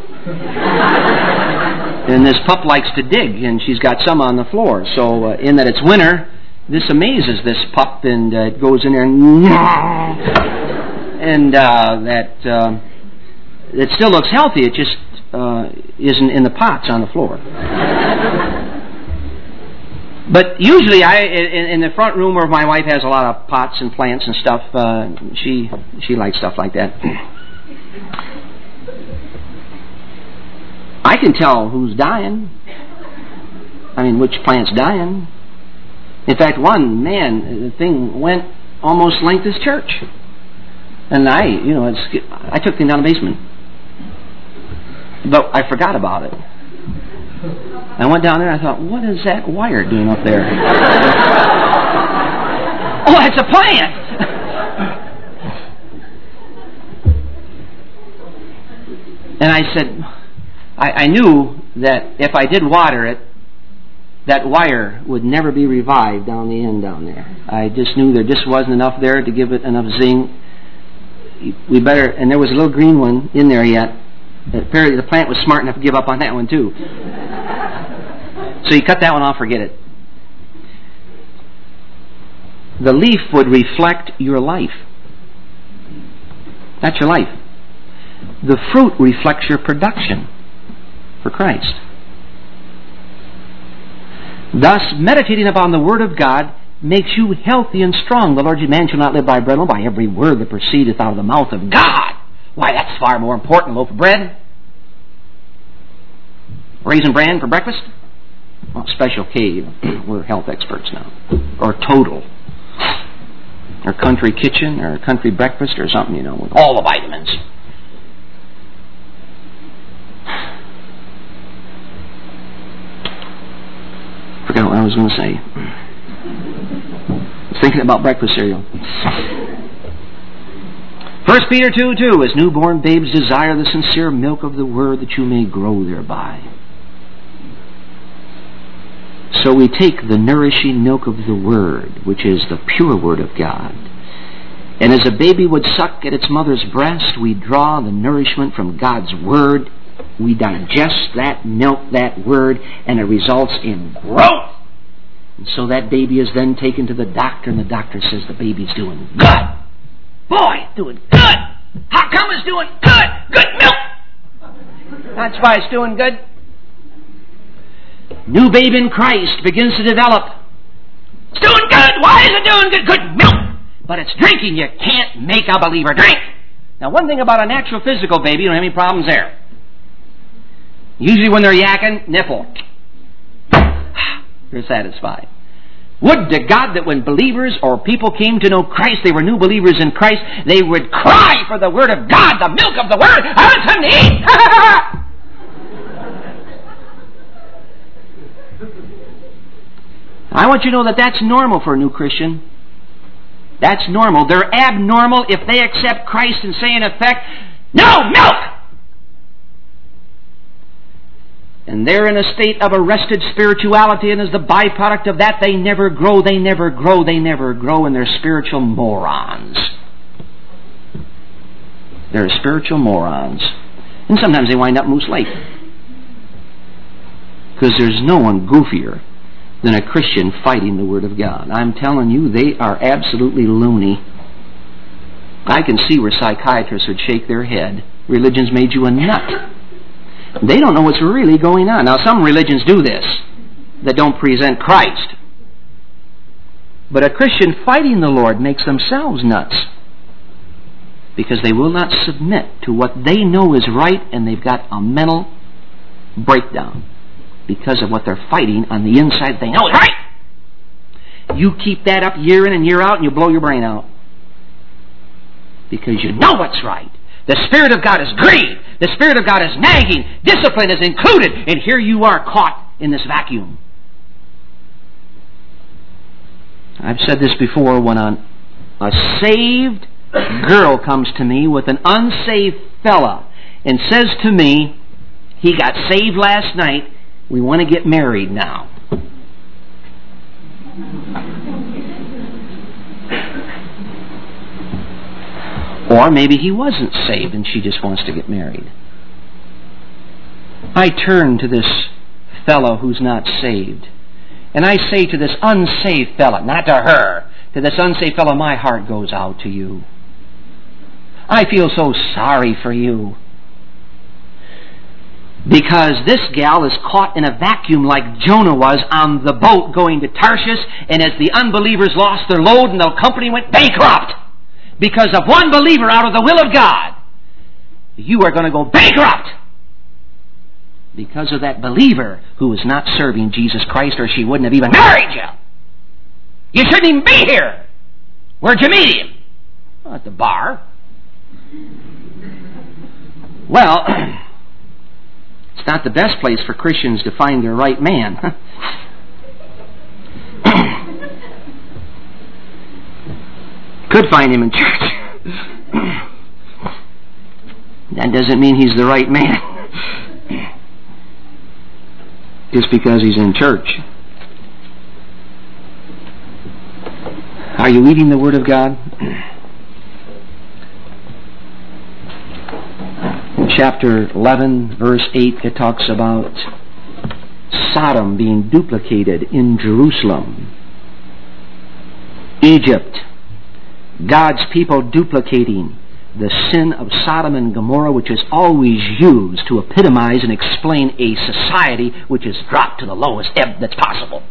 And this pup likes to dig, and she's got some on the floor. So uh, in that it's winter, this amazes this pup, and uh, it goes in there and... and uh, that uh, it still looks healthy, it just uh, isn't in the pots on the floor. But usually, I in, in the front room where my wife has a lot of pots and plants and stuff, uh, she she likes stuff like that. I can tell who's dying. I mean, which plant's dying. In fact, one, man, the thing went almost length this church. And I, you know, it's, I took the thing down the basement. But I forgot about it. I went down there and I thought, what is that wire doing up there? Oh, it's a plant! And I said, I, I knew that if I did water it, that wire would never be revived down the end down there. I just knew there just wasn't enough there to give it enough zinc. We better, and there was a little green one in there yet. Apparently the plant was smart enough to give up on that one too. So you cut that one off, forget it. The leaf would reflect your life. That's your life. The fruit reflects your production for Christ. Thus, meditating upon the Word of God makes you healthy and strong. The Lord said, man shall not live by bread alone, by every word that proceedeth out of the mouth of God. Why, that's far more important than a loaf of bread. Raisin bran for breakfast? Well, Special K, we're health experts now. Or Total. Or Country Kitchen, or Country Breakfast, or something, you know, with all the vitamins. Forgot what I was going to say. I was thinking about breakfast cereal. First Peter two two, as newborn babes desire the sincere milk of the Word that you may grow thereby. So we take the nourishing milk of the Word, which is the pure Word of God. And as a baby would suck at its mother's breast, we draw the nourishment from God's Word. We digest that milk, that Word, and it results in growth. And so that baby is then taken to the doctor, and the doctor says the baby's doing good. Boy, doing good. How come it's doing good? Good milk. That's why it's doing good. New baby in Christ begins to develop. It's doing good. Why is it doing good? Good milk. But it's drinking. You can't make a believer drink. Now, one thing about a natural physical baby, you don't have any problems there. Usually when they're yakking, nipple. You're satisfied. Would to God that when believers or people came to know Christ, they were new believers in Christ, they would cry for the Word of God, the milk of the Word. I want something to eat. I want you to know that that's normal for a new Christian. That's normal. They're abnormal if they accept Christ and say in effect, no milk! And they're in a state of arrested spirituality, and as the byproduct of that, they never grow, they never grow, they never grow, and they're spiritual morons. They're spiritual morons. And sometimes they wind up Moose Lake. Because there's no one goofier than a Christian fighting the Word of God. I'm telling you, they are absolutely loony. I can see where psychiatrists would shake their head. Religion's made you a nut. They don't know what's really going on. Now, some religions do this, that don't present Christ. But a Christian fighting the Lord makes themselves nuts, because they will not submit to what they know is right, and they've got a mental breakdown because of what they're fighting on the inside. They know it's right. You keep that up year in and year out, and you blow your brain out, because you know what's right. The Spirit of God is grieved. The Spirit of God is nagging. Discipline is included. And here you are caught in this vacuum. I've said this before. When a, a saved girl comes to me with an unsaved fella and says to me, he got saved last night, we want to get married now. Or maybe he wasn't saved and she just wants to get married. I turn to this fellow who's not saved, and I say to this unsaved fellow, not to her, to this unsaved fellow, my heart goes out to you. I feel so sorry for you. Because this gal is caught in a vacuum like Jonah was on the boat going to Tarshish, and as the unbelievers lost their load and the company went bankrupt, because of one believer out of the will of God, you are going to go bankrupt because of that believer who is not serving Jesus Christ, or she wouldn't have even married you. You shouldn't even be here. Where'd you meet him? Well, at the bar. Well, it's not the best place for Christians to find their right man. Could find him in church. That doesn't mean he's the right man. Just because he's in church. Are you eating the Word of God? In chapter eleven, verse eight, it talks about Sodom being duplicated in Jerusalem. Egypt, God's people duplicating the sin of Sodom and Gomorrah, which is always used to epitomize and explain a society which is dropped to the lowest ebb that's possible.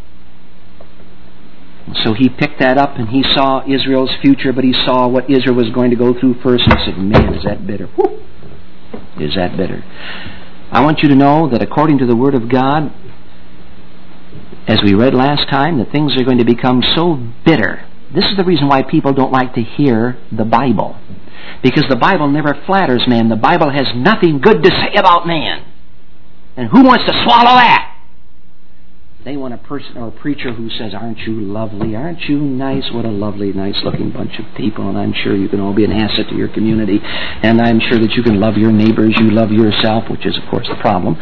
So he picked that up, and he saw Israel's future, but he saw what Israel was going to go through first, and he said, man, is that bitter. Whew. Is that bitter. I want you to know that according to the Word of God, as we read last time, that things are going to become so bitter. This is the reason why people don't like to hear the Bible. Because the Bible never flatters man. The Bible has nothing good to say about man. And who wants to swallow that? They want a person or a preacher who says, aren't you lovely? Aren't you nice? What a lovely, nice-looking bunch of people. And I'm sure you can all be an asset to your community. And I'm sure that you can love your neighbors. You love yourself, which is, of course, the problem.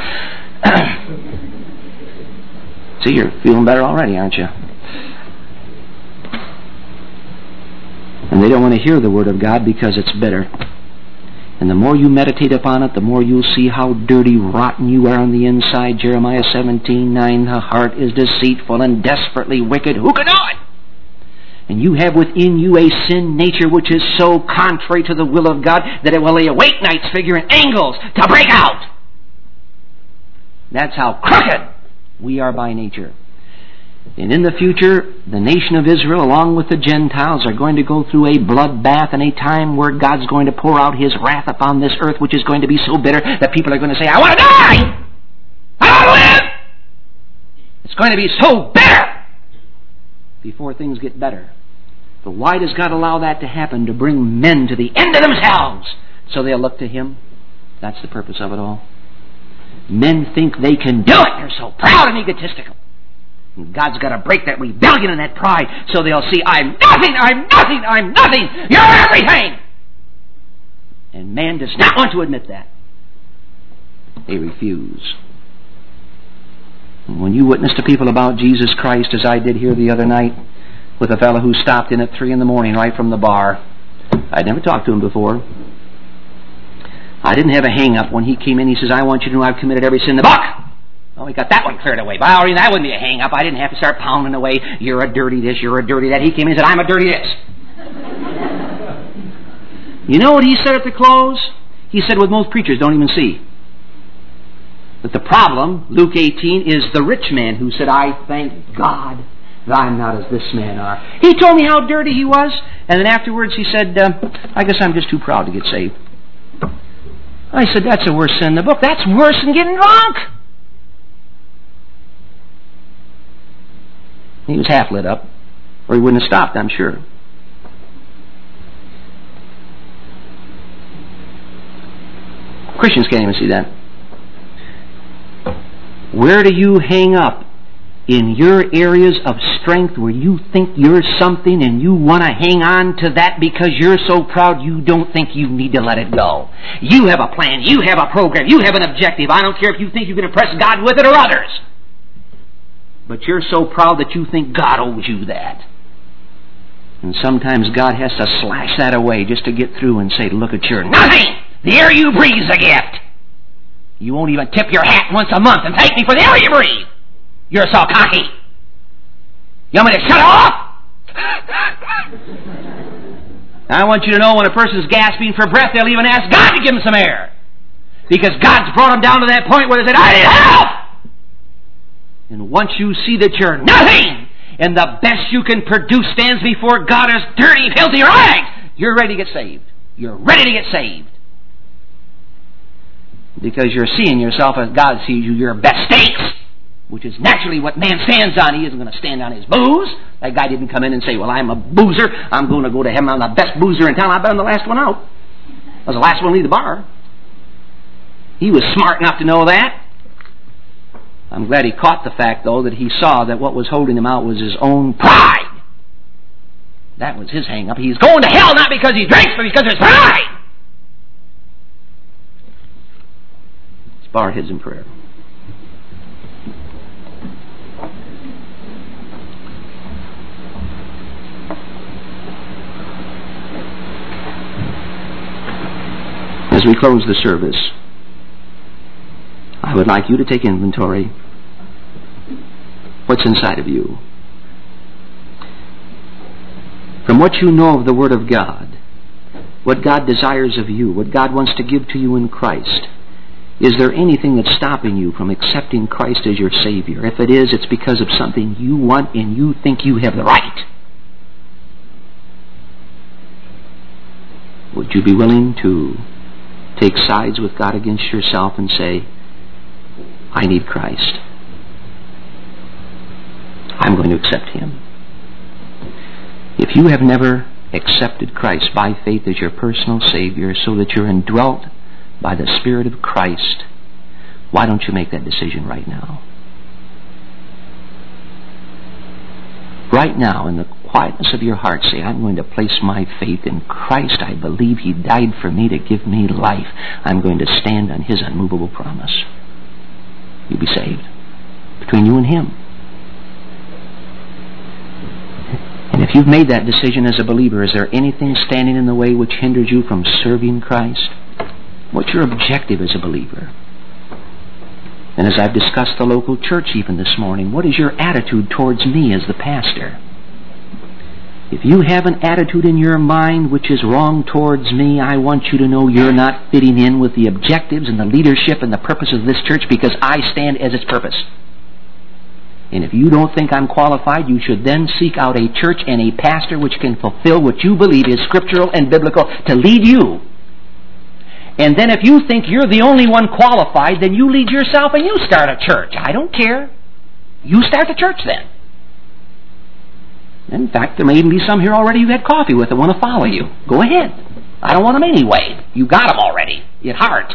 See, you're feeling better already, aren't you? And they don't want to hear the Word of God because it's bitter. And the more you meditate upon it, the more you'll see how dirty, rotten you are on the inside. Jeremiah seventeen nine, the heart is deceitful and desperately wicked. Who can know it? And you have within you a sin nature which is so contrary to the will of God that it will lay awake nights figuring angles to break out. That's how crooked we are by nature. And in the future, the nation of Israel, along with the Gentiles, are going to go through a bloodbath and a time where God's going to pour out His wrath upon this earth, which is going to be so bitter that people are going to say, I want to die! I want to live! It's going to be so bitter before things get better. But why does God allow that to happen? To bring men to the end of themselves so they'll look to Him. That's the purpose of it all. Men think they can do it. They're so proud and egotistical. And God's got to break that rebellion and that pride so they'll see, I'm nothing, I'm nothing, I'm nothing. You're everything. And man does not want to admit that. They refuse. And when you witness to people about Jesus Christ, as I did here the other night, with a fellow who stopped in at three in the morning right from the bar. I'd never talked to him before. I didn't have a hang-up when he came in. He says, I want you to know I've committed every sin in the book. Oh, we got that one cleared away. But already that wouldn't be a hang-up. I didn't have to start pounding away. You're a dirty this, you're a dirty that. He came in and said, I'm a dirty this. You know what he said at the close? He said what most preachers don't even see. That the problem, Luke eighteen, is the rich man who said, I thank God that I'm not as this man are. He told me how dirty he was, and then afterwards he said, uh, I guess I'm just too proud to get saved. I said, that's a worse sin in the book. That's worse than getting drunk. He was half lit up, or he wouldn't have stopped, I'm sure. Christians can't even see that. Where do you hang up in your areas of strength where you think you're something and you want to hang on to that because you're so proud you don't think you need to let it go? You have a plan. You have a program. You have an objective. I don't care if you think you can impress God with it or others. But you're so proud that you think God owes you that. And sometimes God has to slash that away just to get through and say, look at your nothing! The air you breathe is a gift! You won't even tip your hat once a month and thank me for the air you breathe! You're so cocky! You want me to shut off? I want you to know when a person's gasping for breath, they'll even ask God to give them some air. Because God's brought them down to that point where they said, I need help! And once you see that you're nothing, and the best you can produce stands before God as dirty, filthy rags, you're ready to get saved. You're ready to get saved. Because you're seeing yourself as God sees you, your best stakes, which is naturally what man stands on. He isn't going to stand on his booze. That guy didn't come in and say, well, I'm a boozer. I'm going to go to heaven. I'm the best boozer in town. I've been the last one out. I was the last one to leave the bar. He was smart enough to know that. I'm glad he caught the fact, though, that he saw that what was holding him out was his own pride. That was his hang-up. He's going to hell not because he drinks, but because of his pride. Let's bow our heads in prayer. As we close the service, I would like you to take inventory. What's inside of you? From what you know of the Word of God, what God desires of you, what God wants to give to you in Christ, is there anything that's stopping you from accepting Christ as your Savior? If it is, it's because of something you want and you think you have the right. Would you be willing to take sides with God against yourself and say, I need Christ. I'm going to accept Him. If you have never accepted Christ by faith as your personal Savior so that you're indwelt by the Spirit of Christ, why don't you make that decision right now? Right now, in the quietness of your heart, say, I'm going to place my faith in Christ. I believe He died for me to give me life. I'm going to stand on His unmovable promise. You'll be saved. Between you and Him. And if you've made that decision as a believer, is there anything standing in the way which hinders you from serving Christ? What's your objective as a believer? And as I've discussed the local church even this morning, what is your attitude towards me as the pastor? If you have an attitude in your mind which is wrong towards me, I want you to know you're not fitting in with the objectives and the leadership and the purpose of this church, because I stand as its purpose. And if you don't think I'm qualified, you should then seek out a church and a pastor which can fulfill what you believe is scriptural and biblical to lead you. And then if you think you're the only one qualified, then you lead yourself and you start a church. I don't care. You start the church then. In fact, there may even be some here already you had coffee with that want to follow you. Go ahead. I don't want them anyway. You got them already at heart.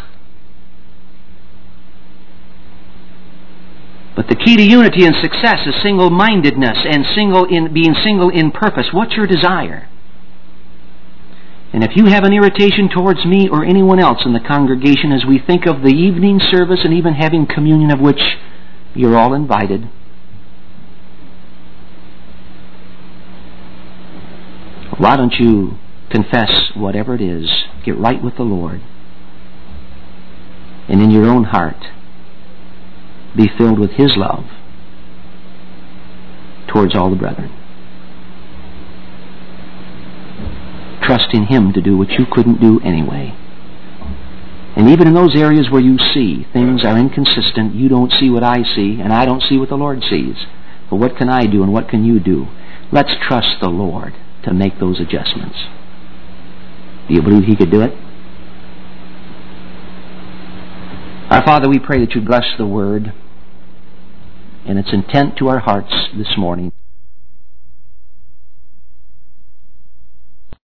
But the key to unity and success is single-mindedness and single in being single in purpose. What's your desire? And if you have an irritation towards me or anyone else in the congregation as we think of the evening service and even having communion, of which you're all invited, why don't you confess whatever it is, get right with the Lord, and in your own heart be filled with His love towards all the brethren, trusting Him to do what you couldn't do anyway. And even in those areas where you see things are inconsistent, you don't see what I see, and I don't see what the Lord sees. But what can I do and what can you do? Let's trust the Lord to make those adjustments. Do you believe He could do it? Our Father, we pray that you bless the Word and its intent to our hearts this morning.